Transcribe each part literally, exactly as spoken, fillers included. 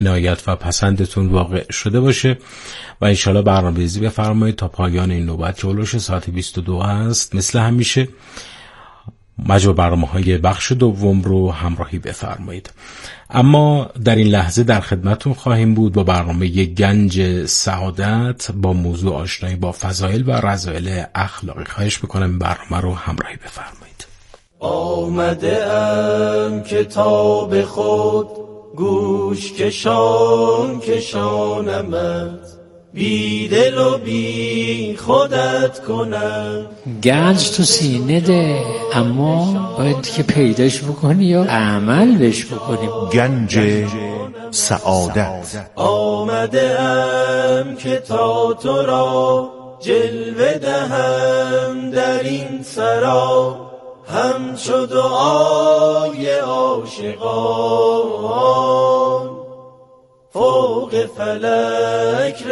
عنایت و پسندتون واقع شده باشه و انشالله برنامه‌ریزی بفرمایید تا پایان این نوبت که اولوش ساعت بیست و دو هست. مثل همیشه مجموع برنامه‌های بخش دوم رو همراهی بفرمایید. اما در این لحظه در خدمتون خواهیم بود با برنامه گنج سعادت با موضوع آشنایی با فضایل و رذایل اخلاقی. خواهش میکنم برنامه رو همراهی بفرمایید. آمده ام کتاب خود گوش کشان کشانمت، بی دل و بی خودت کنم. گنج تو سینه ده، اما باید که پیداش بکنی یا عمل بش بکنی. گنج سعادت. آمده ام که تا تو را جلوه دهم در این سرا، همچو دعای عاشقان فوق فلک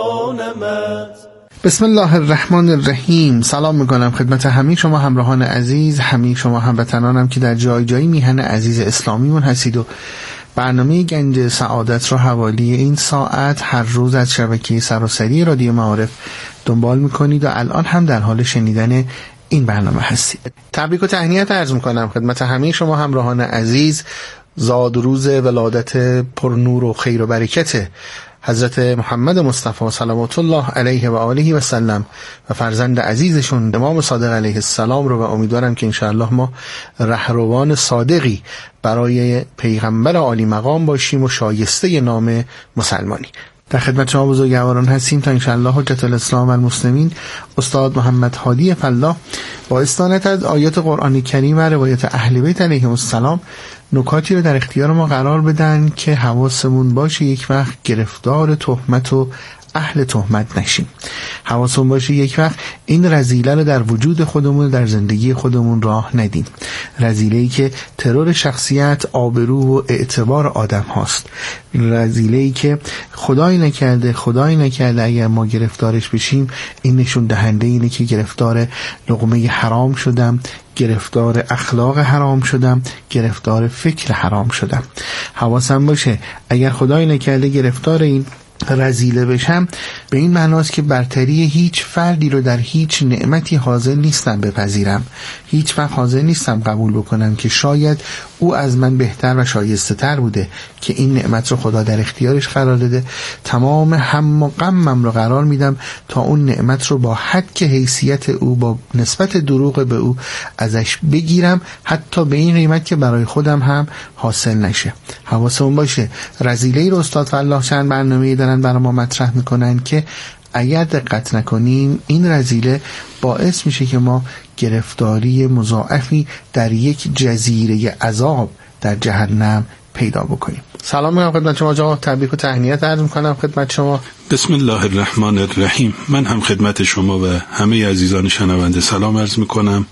رسانمت. بسم الله الرحمن الرحیم. سلام میکنم خدمت همه شما همراهان عزیز، همه شما هموطنانم که در جای جایی میهن عزیز اسلامیمون هستید و برنامه گنج سعادت رو حوالی این ساعت هر روز از شبکه سراسری رادیو معارف دنبال میکنید و الان هم در حال شنیدن این برنامه هستید. تبریک و تهنیت عرض میکنم خدمت همه شما همراهان عزیز. زاد روز ولادت پرنور و خیر و برکت حضرت محمد مصطفی صلوات الله علیه و آله و سلم و فرزند عزیزشون امام صادق علیه السلام رو و امیدوارم که انشاءالله ما رهروان صادقی برای پیغمبر عالی مقام باشیم و شایسته نام مسلمانی. در خدمت شما بزرگواران هستیم تا انشاءالله حجت الاسلام و المسلمین استاد محمد هادی فلاح با استناد از آیات قرآن کریم و روایت اهل بیت علیهم السلام نکاتی رو در اختیار ما قرار بدن که حواسمون باشه یک وقت گرفتار تهمت و اهل تهمت نشیم. حواسمون باشه یک وقت این رذیله رو در وجود خودمون، در زندگی خودمون راه ندیم. رذیله‌ای که ترور شخصیت، آبرو و اعتبار آدم هاست. رذیله‌ای که خدای نکرده خدای نکرده اگر ما گرفتارش بشیم این نشون دهنده اینه که گرفتار لقمه حرام شدم، گرفتار اخلاق حرام شدم، گرفتار فکر حرام شدم. حواسم باشه اگر خدای نکرده گرفتار این رذیله بشم به این معناست که برتری هیچ فردی رو در هیچ نعمتی حاضر نیستم بپذیرم. هیچ وقت حاضر نیستم قبول بکنم که شاید او از من بهتر و شایسته تر بوده که این نعمت رو خدا در اختیارش قرار داده. تمام هم و غمم رو قرار میدم تا اون نعمت رو با حد حیثیت او، با نسبت دروغ به او ازش بگیرم، حتی به این قیمت که برای خودم هم حاصل نشه. حواسمون باشه رذیله‌ای رو استاد فلاح چند برنامه‌ای دارن برای ما مطرح میکنن که اگر دقت نکنیم این رذیله باعث میشه که ما گرفتاری مضاعفی در یک جزیره عذاب در جهنم پیدا بکنیم. سلام میکنم خدمت شما جناب، تبریک و تهنیت عرض میکنم خدمت شما. بسم الله الرحمن الرحیم. من هم خدمت شما و همه عزیزان شنونده سلام عرض میکنم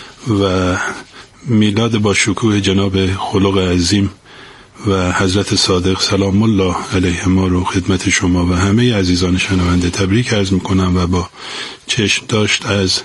و میلاد با شکوه جناب خلق عظیم و حضرت صادق سلام الله علیه ما رو خدمت شما و همه عزیزان شنونده تبریک عرض میکنم و با چشم داشت از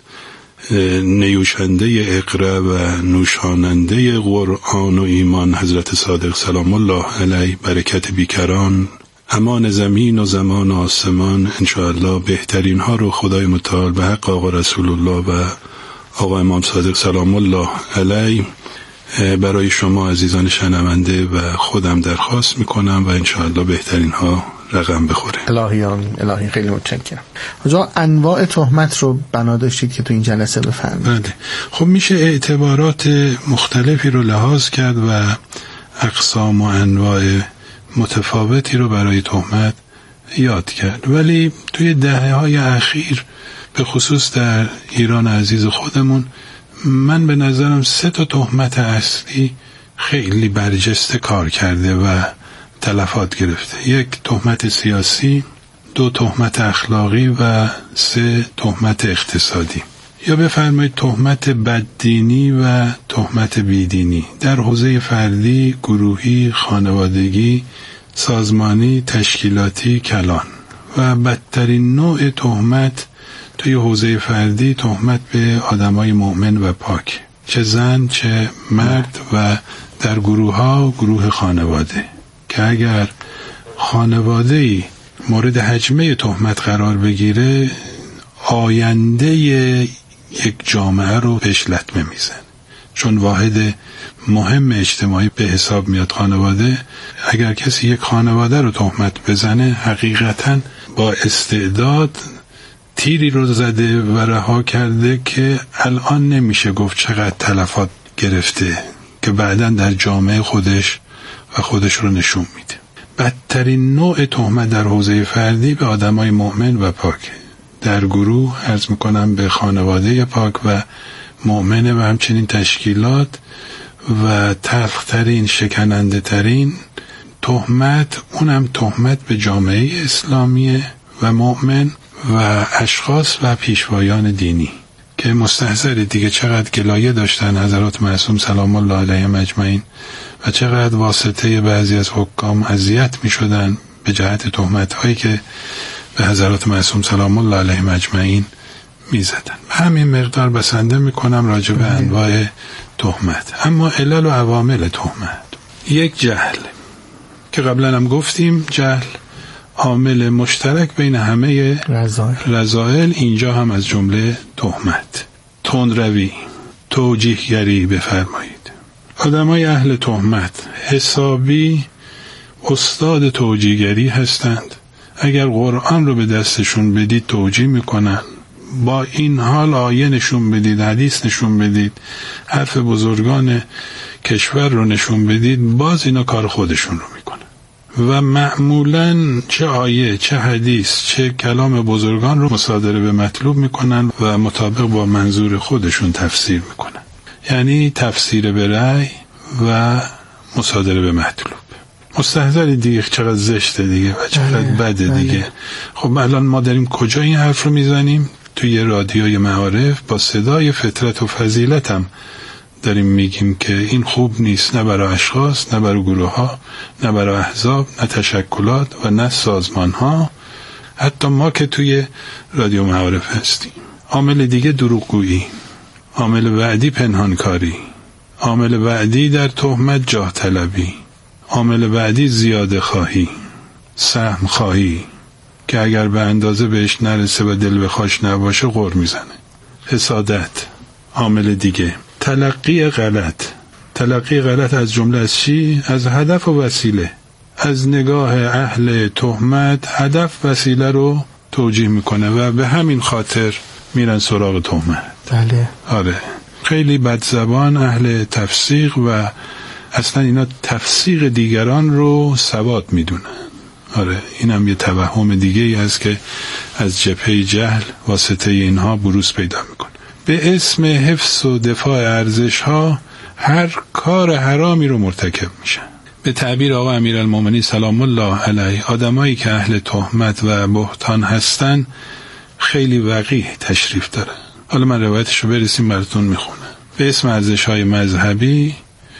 نیوشنده اقرا و نوشاننده قرآن و ایمان حضرت صادق سلام الله علیه برکت بیکران، امان زمین و زمان و آسمان، انشاءالله بهترین ها رو خدای متعال به حق آقا رسول الله و آقا امام صادق سلام الله علیه برای شما عزیزان شنونده و خودم درخواست میکنم و انشاءالله بهترین ها رقم بخوره. الهی آمین. الهی خیلی متشکرم. آقا انواع تهمت رو بنا داشتید که تو این جلسه بفرمایید. بله. خب میشه اعتبارات مختلفی رو لحاظ کرد و اقسام و انواع متفاوتی رو برای تهمت یاد کرد، ولی توی دهه‌های اخیر به خصوص در ایران عزیز خودمون من به نظرم سه تا تهمت اصلی خیلی برجسته کار کرده و تلفات گرفته. یک تهمت سیاسی، دو تهمت اخلاقی و سه تهمت اقتصادی، یا بفرمایید تهمت بددینی و تهمت بیدینی در حوزه فردی، گروهی، خانوادگی، سازمانی، تشکیلاتی، کلان. و بدترین نوع تهمت توی حوزه فردی تهمت به آدمای مؤمن و پاک، چه زن چه مرد، و در گروه ها گروه خانواده، که اگر خانواده‌ای مورد هجمه تهمت قرار بگیره، آینده یک جامعه رو بهش لطمه میزن، چون واحد مهم اجتماعی به حساب میاد خانواده. اگر کسی یک خانواده رو تهمت بزنه، حقیقتاً با استعداد تیری رو زده و رها کرده که الان نمیشه گفت چقدر تلفات گرفته، که بعداً در جامعه خودش و خودش رو نشون میده. بدترین نوع تهمت در حوزه فردی به آدمای مؤمن و پاک، در گروه عرض میکنم به خانواده پاک و مؤمنه و همچنین تشکیلات. و تلخترین، شکننده ترین تهمت، اونم تهمت به جامعه اسلامی و مؤمن و اشخاص و پیشوایان دینی که مستحضر دیگه چقدر گلایه داشتن حضرات معصوم سلام الله علیهم اجمعین و چقدر واسطه بعضی از حکام اذیت می شدن به جهت تهمت هایی که به حضرات معصوم سلام الله علیهم اجمعین می زدن. همین مقدار بسنده می کنم راجع به انواع تهمت. اما علل و عوامل تهمت، یک جهل که قبلا هم گفتیم جهل عامل مشترک بین همه رذائل، اینجا هم از جمله تهمت. تندروی، توجیهگری بفرمایید. آدمای اهل تهمت حسابی استاد توجیهگری هستند. اگر قرآن رو به دستشون بدید توجیه میکنن، با این حال آیه نشون بدید، حدیث نشون بدید، حرف بزرگان کشور رو نشون بدید، باز اینا کار خودشون رو میکنن و معمولاً چه آیه، چه حدیث، چه کلام بزرگان رو مصادره به مطلوب میکنن و مطابق با منظور خودشون تفسیر میکنن. یعنی تفسیر به رأی و مصادره به مطلوب. مستحضر دیگه چقدر زشته دیگه و چقدر بده دیگه. خب الان ما داریم کجا این حرف رو میزنیم؟ توی رادیوی معارف با صدای فطرت و فضیلت هم داریم میگیم که این خوب نیست، نه برای اشخاص، نه برای گروه ها، نه برای احزاب، نه تشکلات و نه سازمان ها، حتی ما که توی رادیو معارف هستیم. عامل دیگه دروغگویی، عامل بعدی پنهانکاری، عامل بعدی در تهمت جاه طلبی، عامل بعدی زیاده خواهی، سهم خواهی که اگر به اندازه بهش نرسه و دل بخواش نباشه غر میزنه. حسادت، عامل دیگه. تلقی غلط، تلقی غلط از جمله از چی؟ از هدف و وسیله. از نگاه اهل تهمت هدف وسیله رو توجیه میکنه و به همین خاطر میرن سراغ تهمت. بله. آره. خیلی بدزبان اهل تفسیق و اصلا اینا تفسیق دیگران رو ثواب میدونن. آره، اینم یه توهم دیگه ای هست که از جبهه جهل واسطه اینها بروز پیدا میکنه. به اسم حفظ و دفاع ارزش ها هر کار حرامی رو مرتکب میشن. به تعبیر آقا امیرالمومنین سلام الله علیه، آدمایی که اهل تهمت و بهتان هستن خیلی وقیح تشریف دارن. حالا من روایتش رو برسیم براتون میخونم. به اسم ارزش های مذهبی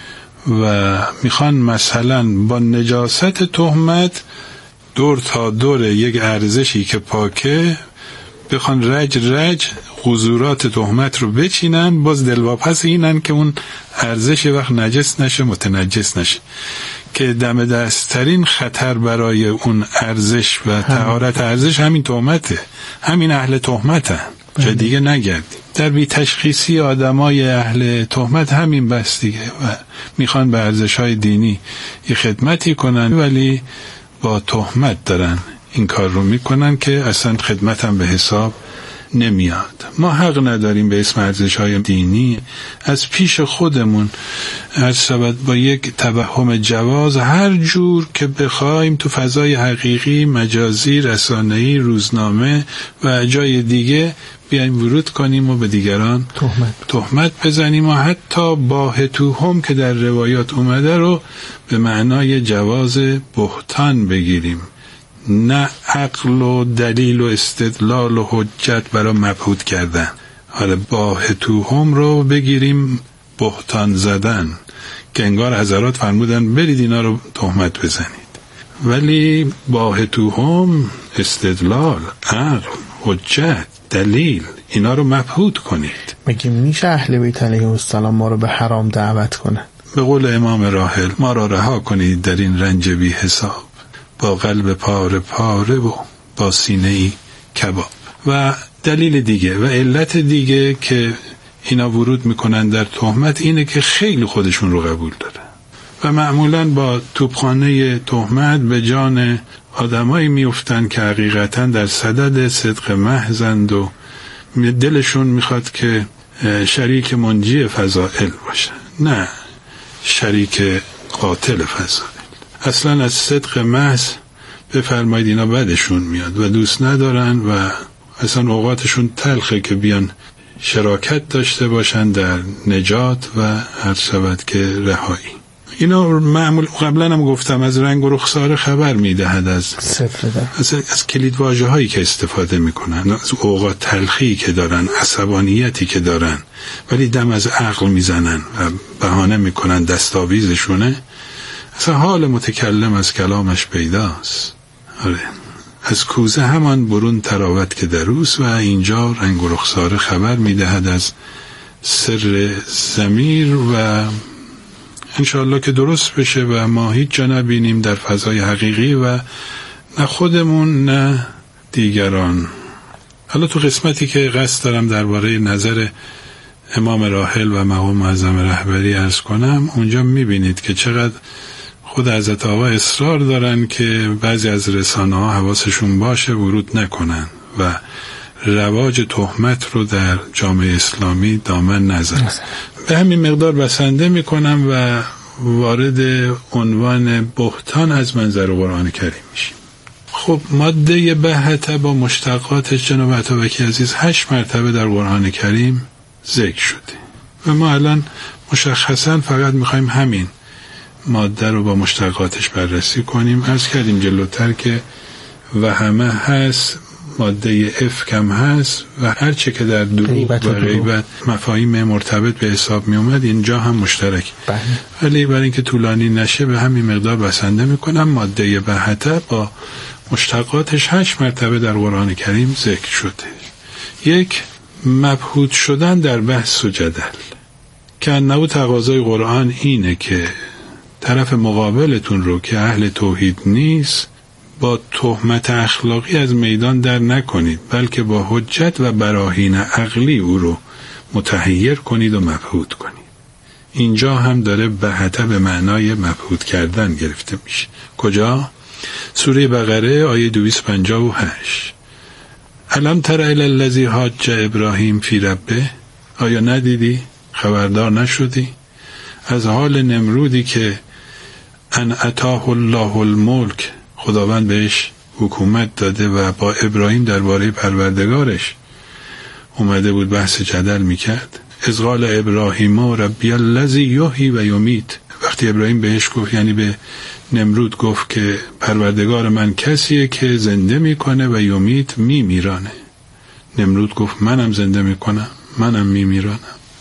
و میخوان مثلا با نجاست تهمت دور تا دور یک ارزشی که پاکه بخوان رج رج قذورات تهمت رو بچینن، باز دلواپس اینن که اون ارزش وقت نجس نشه، متنجس نشه، که دم دستترین خطر برای اون ارزش و طهارت ارزش همین تهمته، همین اهل تهمتن، جا دیگه نگردیم. در بی تشخیصی آدمای اهل تهمت همین بس دیگه و میخوان به ارزش‌های دینی یه خدمتی کنن ولی با تهمت دارن این کار رو میکنن که اصلا خدمت هم به حساب نمیاد. ما حق نداریم به اسم ارزش‌های دینی از پیش خودمون از با یک توهم جواز هر جور که بخوایم تو فضای حقیقی، مجازی، رسانه‌ای، روزنامه و جای دیگه بیایم ورود کنیم و به دیگران تهمت تهمت بزنیم و حتی باه توهم که در روایات اومده رو به معنای جواز بهتان بگیریم، نه عقل و دلیل و استدلال و حجت برای مبهوت کردن. حالا باه توهم رو بگیریم بهتان زدن، که انگار حضرات فرمودن برید اینا رو تهمت بزنید. ولی باه توهم، استدلال، عقل، حجت، دلیل، اینا رو مبهوت کنید. مگه میشه اهل بیت علیهم السلام ما رو به حرام دعوت کنن؟ به قول امام راحل ما را رها کنید در این رنج بی حساب با قلب پاره پاره و با سینه ای کباب. و دلیل دیگه و علت دیگه که اینا ورود میکنن در تهمت اینه که خیلی خودشون رو قبول داره و معمولاً با توپخانه تهمت به جان آدمایی میفتن که حقیقتاً در صدد صدق محضند و دلشون میخواد که شریک منجی فضائل باشن، نه شریک قاتل فضائل. اصلاً از صدق محض بفرمایید اینا بدشون میاد و دوست ندارن و اصلا اوقاتشون تلخه که بیان شراکت داشته باشن در نجات و هر شود که رهایی. اینا معمول قبلا هم گفتم از رنگ و رخسار خبر میدهد از از, از کلید واژه هایی که استفاده میکنن، از اوقات تلخی که دارن، عصبانیتی که دارن، ولی دم از عقل میزنن و بهانه میکنن دستاویزشونه. اصلا حال متکلم از کلامش پیداست. آره، از کوزه همان برون تراوت که دروس و اینجا رنگ و رخسار خبر میدهد از سر ضمیر و انشاءالله که درست بشه و ما هیچ جا نبینیم در فضای حقیقی و نه خودمون نه دیگران. حالا تو قسمتی که قصد دارم درباره نظر امام راحل و مقام معظم رهبری عرض کنم، اونجا میبینید که چقدر خود حضرت آقا اصرار دارن که بعضی از رسانه ها حواسشون باشه ورود نکنن و رواج تهمت رو در جامعه اسلامی دامن نزنن. به همین مقدار بسنده میکنم و وارد عنوان بهتان از منظر قرآن کریم میشیم. خب ماده بهته با مشتقاتش جناب عطابکی عزیز هشت مرتبه در قرآن کریم ذکر شده و ما الان مشخصا فقط میخوایم همین ماده رو با مشتقاتش بررسی کنیم. عرض کردیم جلوتر که وهمه هست، ماده افکم هست و هر چه که در دروغ و غیبت مفاهیم مرتبط به حساب می اومد اینجا هم مشترک. بله. ولی برای اینکه طولانی نشه به همین مقدار بسنده میکنم. ماده بهته با مشتقاتش هشت مرتبه در قرآن کریم ذکر شده. یک، مبهوت شدن در بحث و جدل که انه تقاضای قرآن اینه که طرف مقابلتون رو که اهل توحید نیست با تهمت اخلاقی از میدان در نکنید، بلکه با حجت و براهین عقلی او رو متحیر کنید و مبهوت کنید. اینجا هم داره بهته به معنای مبهوت کردن گرفته میشه. کجا؟ سوره بقره آیه دویست و پنجاه و هشت. الم تر الی الذی حاج ابراهیم فی ربه، آیا ندیدی؟ خبردار نشدی؟ از حال نمرودی که ان اتاه الله الملک، خداوند بهش حکومت داده و با ابراهیم درباره پروردگارش اومده بود بحث جدل میکرد. اذ قال ابراهیم ربی الذی یحیی و یمیت، وقتی ابراهیم بهش گفت، یعنی به نمرود گفت که پروردگار من کسیه که زنده میکنه و یمیت میمیرانه. نمرود گفت منم زنده میکنم، منم میمیرانم.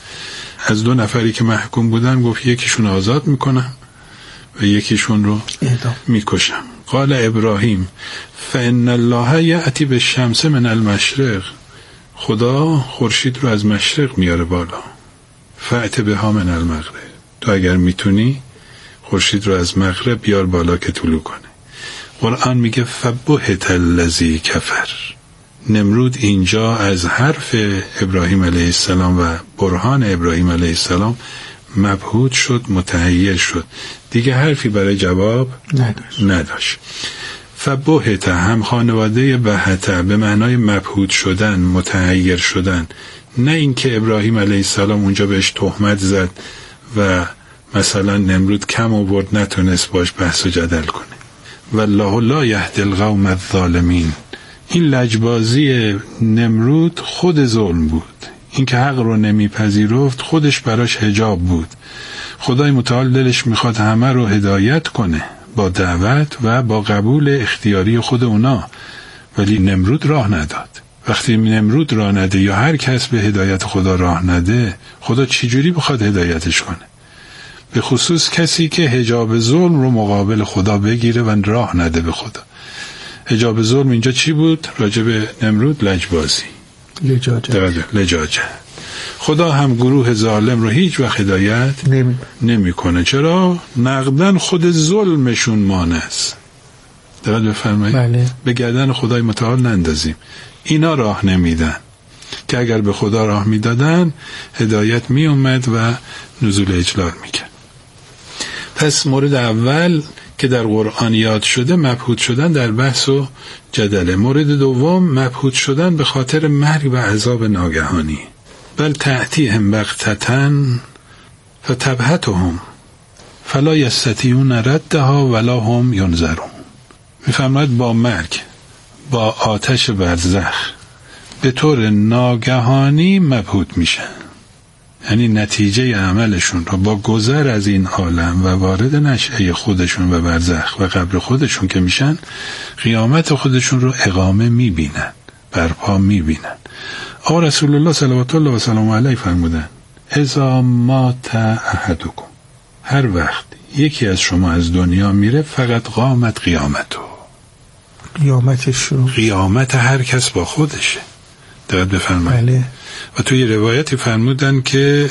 از دو نفری که محکوم بودن گفت یکیشون آزاد میکنم و یکیشون رو میکشم. قال ابراهیم فان الله یأتی بالشمس من المشرق، خدا خورشید رو از مشرق میاره بالا. فأت بها من المغرب، تو اگر میتونی خورشید رو از مغرب بیار بالا که طلوع کنه. قرآن میگه فبهت الذی کفر. نمرود اینجا از حرف ابراهیم علیه السلام و برهان ابراهیم علیه السلام مبهوت شد، متحیر شد، دیگه حرفی برای جواب نداشت, نداشت. فبهت هم خانواده بهته به معنای مبهوت شدن، متحیر شدن، نه اینکه ابراهیم علیه السلام اونجا بهش تهمت زد و مثلا نمرود کم آورد نتونست باش بحث و جدل کنه. والله لا یهدی القوم الظالمین. این لجبازی نمرود خود ظلم بود. این که حق رو نمیپذیرفت خودش براش حجاب بود. خدای متعال دلش میخواد همه رو هدایت کنه با دعوت و با قبول اختیاری خود اونا، ولی نمرود راه نداد. وقتی نمرود راه نده یا هر کس به هدایت خدا راه نده، خدا چجوری بخواد هدایتش کنه؟ به خصوص کسی که حجاب ظلم رو مقابل خدا بگیره و راه نده به خدا. حجاب ظلم اینجا چی بود؟ راجع به نمرود لجبازی، لجاجه. لجاجه. خدا هم گروه ظالم رو هیچ وقت هدایت نمی, نمی کنه. چرا؟ نقدن خود ظلمشون مانع است. دقت بفرمایید. بله. به گردن خدای متعال نندازیم. اینا راه نمیدن که اگر به خدا راه میدادن هدایت می اومد و نزول اجلال میکرد. پس مورد اول که در قرآن یاد شده مبهوت شدن در بحث و جدله. مورد دوم مبهوت شدن به خاطر مرگ و عذاب ناگهانی. بل تأتیهم بغتةً فتبهتهم فلا یستطیعون ردها ولا هم ینظرون. میفرماید با مرگ، با آتش برزخ به طور ناگهانی مبهوت میشن، یعنی نتیجه عملشون رو با گذر از این عالم و وارد نشأه خودشون و برزخ و قبر خودشون که میشن، قیامت خودشون رو اقامه میبینن، برپا میبینن. آقا رسول الله صلوات الله و سلام علیه فرمودن اذا مات احدکم، هر وقت یکی از شما از دنیا میره فقط قامت قیامتو، قیامتش رو قیامت هر کس با خودشه. دقت بفرمایید. بله. و توی روایتی فرمودن که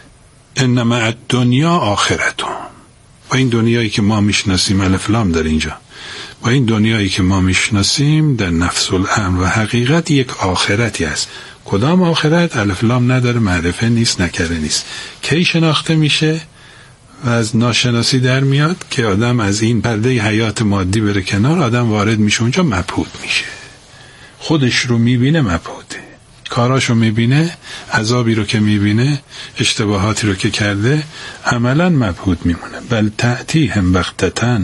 انما الدنیا آخرتون، و این دنیایی که ما میشناسیم الف لام در اینجا، و این دنیایی که ما میشناسیم در نفس الامر و حقیقت یک آخرتی است. کدام آخرت؟ الف لام نداره، معرفه نیست، نکره نیست. کی شناخته میشه و از ناشناسی در میاد که آدم از این پرده حیات مادی بره کنار، آدم وارد میشه اونجا، مبهوت میشه، خودش رو میبینه، مبهوته، کاراشو میبینه، عذابی رو که میبینه، اشتباهاتی رو که کرده، عملا مبهوت میمونه. بل تأتیهم بغتةً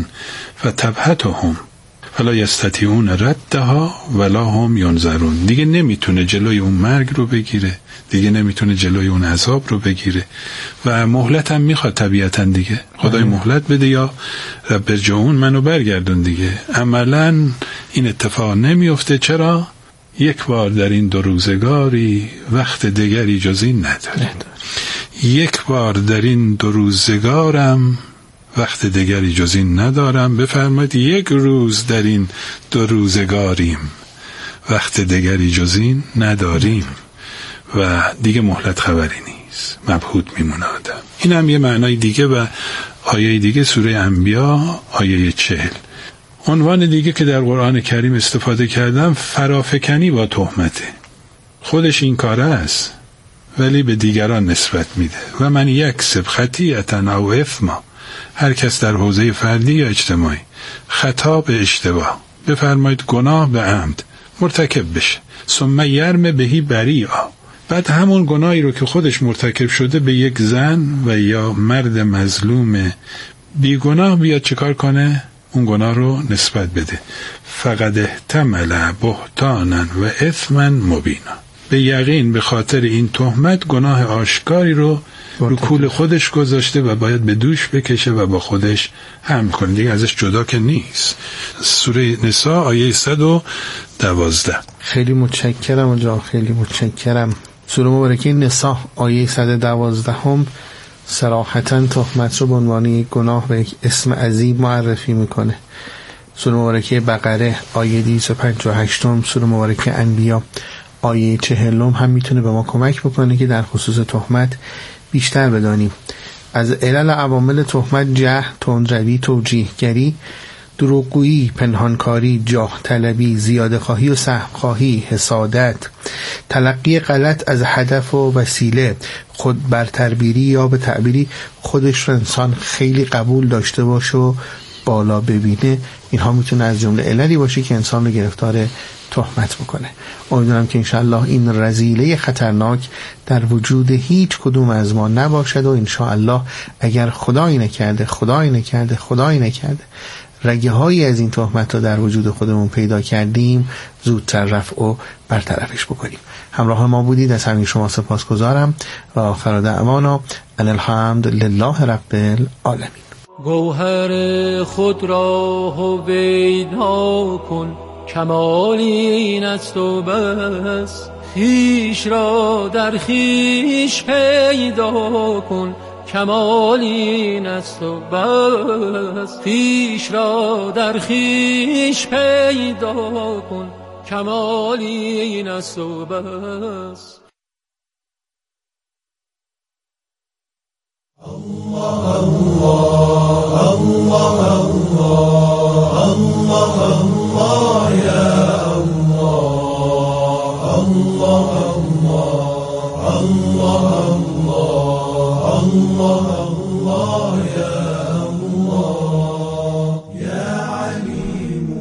فتبهتهم فلا یستطیعون ردها ولا هم ینظرون. دیگه نمیتونه جلوی اون مرگ رو بگیره، دیگه نمیتونه جلوی اون عذاب رو بگیره و مهلت هم میخواد طبیعتا دیگه. خدای مهلت بده یا رب ارجعون، منو برگردون دیگه. عملا این اتفاق نمیفته. چرا؟ یک بار در این دو روزگاری وقت دیگری جز این نداره. یک بار در این دو روزگارم وقت دیگری جز این ندارم. بفرمایید یک روز در این دو روزگاریم وقت دیگری جز این نداریم و دیگه مهلت خبری نیست، مبهوت میمونه آدم. این هم یه معنای دیگه. و آیه دیگه سوره انبیا آیه چهل، عنوان دیگه که در قرآن کریم استفاده کردم فرافکنی با تهمته. خودش این کاره است ولی به دیگران نسبت میده. و من یکسب خطیئة او اثما، هر کس در حوزه فردی یا اجتماعی خطا به اشتباه، بفرمایید گناه به عمد مرتکب بشه، ثم یرم بهی بریئا، بعد همون گناهی رو که خودش مرتکب شده به یک زن و یا مرد مظلوم بیگناه بیاد چیکار کنه؟ اون گناه رو نسبت بده. فقد احتمل بهتانا و اثما مبینا، به یقین به خاطر این تهمت گناه آشکاری رو رو کول خودش گذاشته و باید به دوش بکشه و با خودش هم کنه، دیگه ازش جدا که نیست. سوره نساء آیه صد و دوازده. خیلی متشکرم آقا، خیلی متشکرم. سوره مبارکه نساء آیه صد و دوازده هم صراحتاً تهمت رو به عنوان یک گناه و یک اسم عظیم معرفی میکنه. سوره مبارکه بقره آیه دویست و پنجاه و هشت، سوره مبارکه انبیا آیه چهل هم میتونه به ما کمک بکنه که در خصوص تهمت بیشتر بدانیم. از علل عوامل تهمت جهل، تندروی، توجیهگری، دروغگویی، پنهانکاری، جاه طلبی، زیاده خواهی و سهم خواهی، حسادت، تلقی غلط از هدف و وسیله، خود برتربیری یا به تعبیری خودش رو انسان خیلی قبول داشته باشه و بالا ببینه، اینها میتونه از جمله عللی باشه که انسان رو گرفتار تهمت بکنه. امیدوارم که انشاءالله این رذیله خطرناک در وجود هیچ کدوم از ما نباشد و انشاءالله اگر خدایی نکرده خدایی نکرده خدایی نکرده رگه هایی از این تهمت رو در وجود خودمون پیدا کردیم زودتر رفع و برطرفش بکنیم. همراه ما بودید، از همین شما سپاسگزارم و آخر دعوانا ان الحمد لله رب العالمین. گوهر خود را هویدا کن، کمال این است و بس، خویش را در خویش پیدا کن، کمال این است و بس، خویش را در خویش پیدا کن، کمال این است و بس. الله الله الله الله الله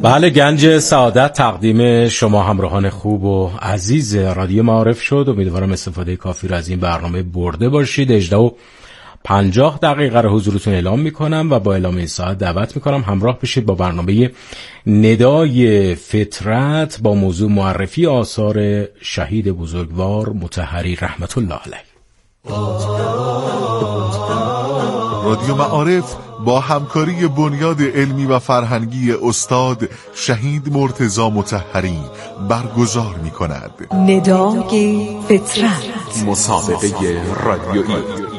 بله، گنج سعادت تقدیم شما همراهان خوب و عزیز رادیو معارف شد. امیدوارم استفاده کافی رو از این برنامه برده باشید. هجده و پنجاه دقیقه رو حضورتون اعلام میکنم و با اعلام این ساعت دعوت میکنم همراه بشید با برنامه ندای فطرت با موضوع معرفی آثار شهید بزرگوار مطهری رحمت الله علیه. رادیو معارف با همکاری بنیاد علمی و فرهنگی استاد شهید مرتضی مطهری برگزار می کند ندای فطرت، مسابقه رادیویی.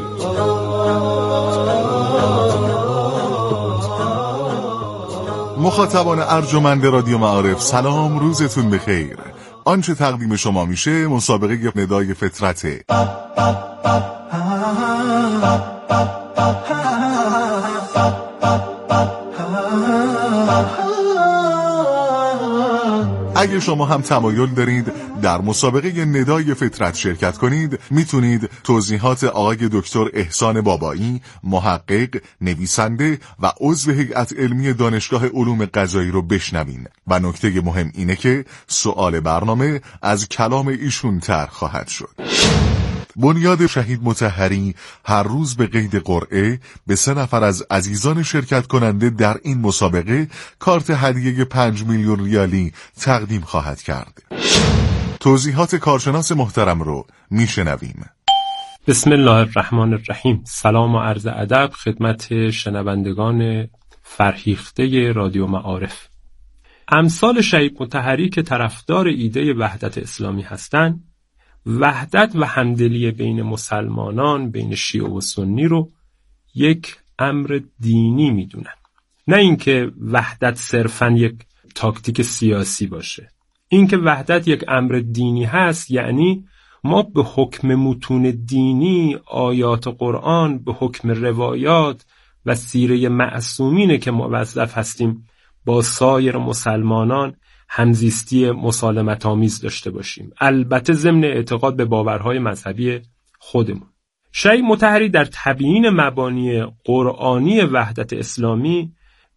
مخاطبان ارجمند رادیو معارف سلام، روزتون بخیر. آنچه تقدیم شما میشه مسابقه ندای فطرته. اگه شما هم تمایل دارید در مسابقه ندای فطرت شرکت کنید، میتونید توضیحات آقای دکتر احسان بابایی، محقق، نویسنده و عضو هیئت علمی دانشگاه علوم غذایی رو بشنوین. و نکته مهم اینه که سؤال برنامه از کلام ایشون طرح خواهد شد. بنیاد شهید مطهری هر روز به قید قرعه به سه نفر از عزیزان شرکت کننده در این مسابقه کارت هدیه پنج میلیون ریالی تقدیم خواهد کرد. توضیحات کارشناس محترم رو میشنویم. بسم الله الرحمن الرحیم. سلام و عرض ادب خدمت شنوندگان فرهیخته رادیو معارف. امثال شهید مطهری که طرفدار ایده وحدت اسلامی هستند، وحدت و همدلی بین مسلمانان، بین شیعه و سنی رو یک امر دینی میدونن، نه اینکه وحدت صرفاً یک تاکتیک سیاسی باشه. اینکه وحدت یک امر دینی هست یعنی ما به حکم متون دینی، آیات قرآن، به حکم روایات و سیره معصومینه که موظف هستیم با سایر مسلمانان همزیستی مسالمت آمیز داشته باشیم، البته ضمن اعتقاد به باورهای مذهبی خودمون. شیخ مطهری در تبیین مبانی قرآنی وحدت اسلامی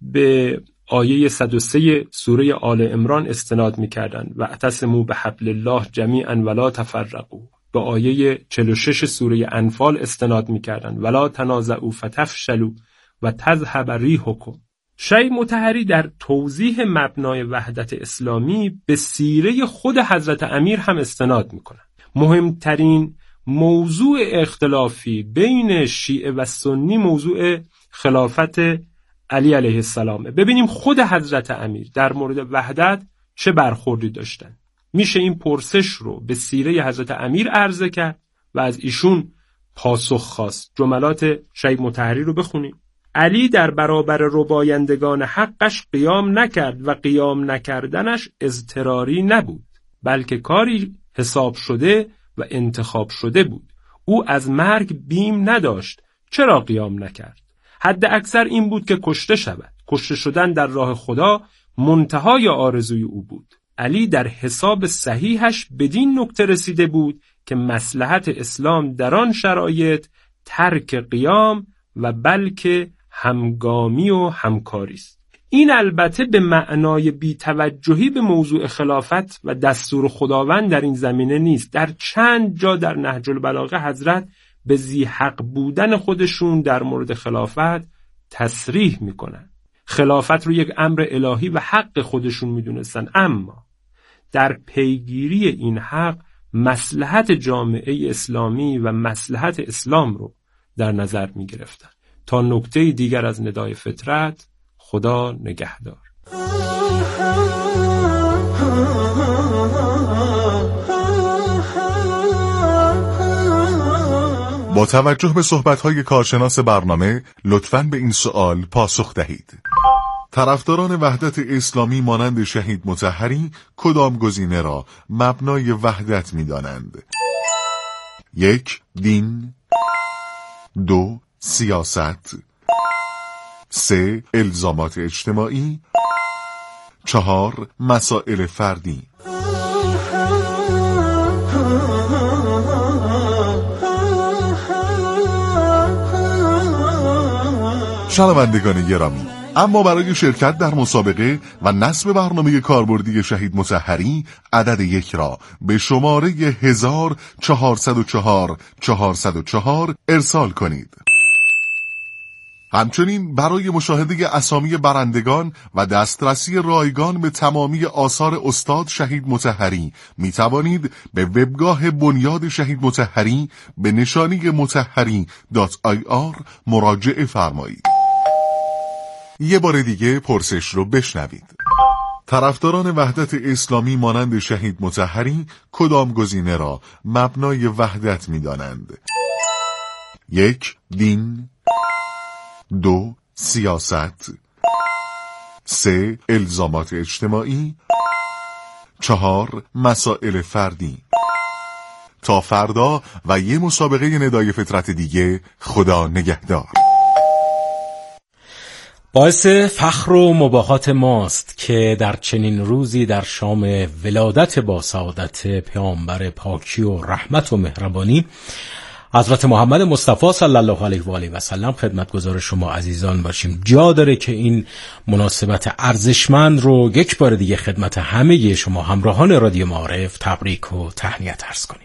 به آیه صد و سه سوره آل عمران استناد می‌کردند و اعتصموا بحبل الله جمیعا ولا تفرقوا. به آیه چهل و شش سوره انفال استناد می‌کردند ولا تنازعوا فتفشلوا و تذهب ریحکم. شیخ مطهری در توضیح مبنای وحدت اسلامی به سیره خود حضرت امیر هم استناد میکنن. مهمترین موضوع اختلافی بین شیعه و سنی موضوع خلافت علی علیه السلامه. ببینیم خود حضرت امیر در مورد وحدت چه برخوردی داشتن. میشه این پرسش رو به سیره حضرت امیر عرضه کرد و از ایشون پاسخ خواست. جملات شیخ مطهری رو بخونیم. علی در برابر ربایندگان حقش قیام نکرد و قیام نکردنش اضطراری نبود، بلکه کاری حساب شده و انتخاب شده بود. او از مرگ بیم نداشت. چرا قیام نکرد؟ حد اکثر این بود که کشته شود. کشته شدن در راه خدا منتهای آرزوی او بود. علی در حساب صحیحش بدین نکته رسیده بود که مصلحت اسلام در آن شرایط ترک قیام و بلکه همگامی و همکاری است. این البته به معنای بی‌توجهی به موضوع خلافت و دستور خداوند در این زمینه نیست. در چند جا در نهج البلاغه حضرت به ذی حق بودن خودشون در مورد خلافت تصریح میکنن. خلافت رو یک امر الهی و حق خودشون میدونستن، اما در پیگیری این حق مصلحت جامعه اسلامی و مصلحت اسلام رو در نظر میگرفتن. تا نکته دیگر از ندای فطرت، خدا نگهدار. با توجه به صحبت‌های کارشناس برنامه لطفاً به این سوال پاسخ دهید. طرفداران وحدت اسلامی مانند شهید مطهری کدام گزینه را مبنای وحدت می‌دانند؟ یک، دین. دو، سیاست. سه، الزامات اجتماعی. چهار، مسائل فردی. شنوندگان گرامی، اما برای شرکت در مسابقه و نصب برنامه کاربردی شهید مطهری عدد یک را به شماره هزار چهارصد و چهار چهارصد و چهار ارسال کنید. همچنین برای مشاهده اسامی برندگان و دسترسی رایگان به تمامی آثار استاد شهید مطهری می توانید به وبگاه بنیاد شهید مطهری به نشانی مطهری دات آی آر مراجعه فرمایید. یه بار دیگه پرسش رو بشنوید. طرفداران وحدت اسلامی مانند شهید مطهری کدام گزینه را مبنای وحدت می دانند؟ یک، دین. دو، سیاست. سه، الزامات اجتماعی. چهار، مسائل فردی. تا فردا و یه مسابقه ندای فطرت دیگه، خدا نگهدار. باعث فخر و مباهات ماست که در چنین روزی در شام ولادت با سعادت پیامبر پاکی و رحمت و مهربانی حضرت محمد مصطفی صلی الله علیه و آله و سلم خدمتگزار شما عزیزان باشیم. جا داره که این مناسبت ارزشمند رو یک بار دیگه خدمت همه شما همراهان رادیو معارف تبریک و تهنیت عرض کنیم.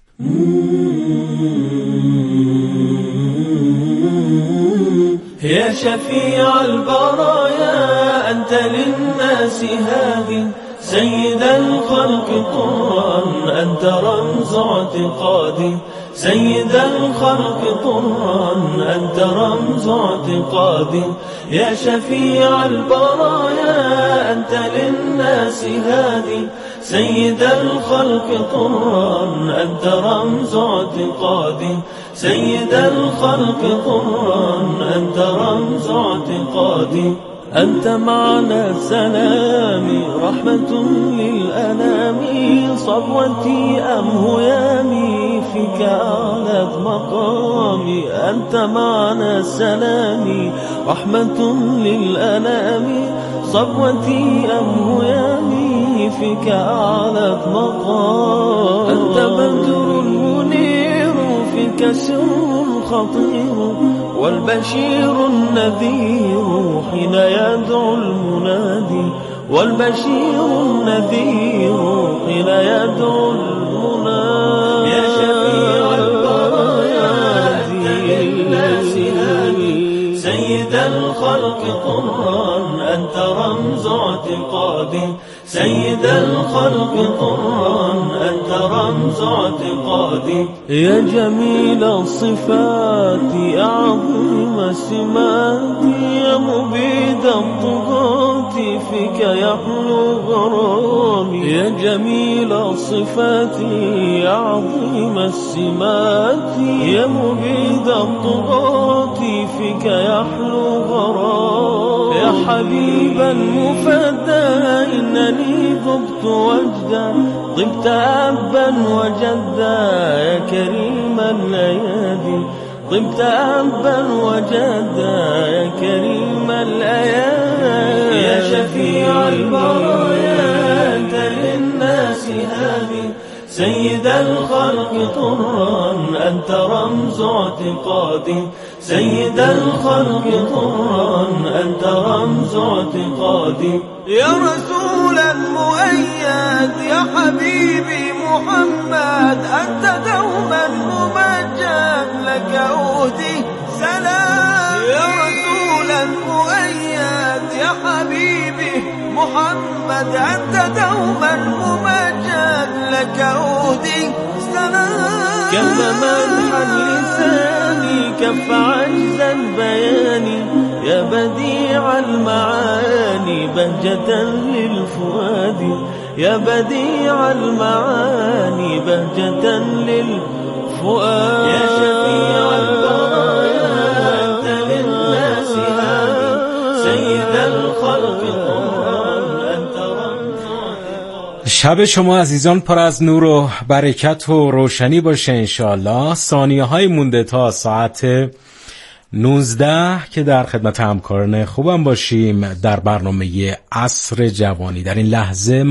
يا شفيع البرايا أنت للناس هاد سيد الخلق طرا أنت رمز اعتقاد سيد الخلق طرا أنت رمز اعتقاد يا شفيع البرايا أنت للناس هاد سيد الخلق طرا أنت رمز اعتقاد سيد الخلق طرا أنت رمز اعتقاد أنت معنى السلام رحمة للأنام صبوتي أم هيامي فيك أعلت مقامي أنت معنى السلام رحمة للأنام صبوتي أم هيامي فيك أعلت مقامي أنت بدر منير فيك سر خطير والبشير النذير حين يدعو المنادي والبشير النذير حين يدعو المنادي يا شفيع البرايا للناس هادي سيد الخلق طرا أنت رمز اعتقاد سيد الخلق طرا أنت رمز اعتقاد يا جميل الصفات يا عظيم السمات يا مبيد الطغاة فيك يحلو غرامي يا جميل الصفات يا عظيم السمات يا مبيد الطغاة فيك يحلو غرامي يا حبيبا مفدى إنني ذبت وجدا طبت أبا وجدا يا كريم الأيادي طبت أبا وجدا يا كريم الأيادي يا شفيع البرايا أنت للناس هادي سيد الخلق طرا أنت رمز اعتقاد سيد الخلق طرا أنت رمز اعتقاد يا رسول المؤيد يا حبيبي محمد أنت دوما ممجد لك أهدي سلام يا رسول المؤيد يا حبيبي محمد أنت دوما ممجد لك أهدي سلام كف منحا لساني كف عجزا بياني يا بديع المعاني بهجة للفؤاد يا بديع المعاني بهجة للفؤاد يا شفيع البرايا أنت للناس هادي سيد الخلق طرا أنت رمز شب شما عزیزان پر از نور و برکت و روشنی باشه انشاءالله. ثانیه های مونده تا ساعت نوزده که در خدمت همکاران خوبم باشیم در برنامه عصر جوانی. در این لحظه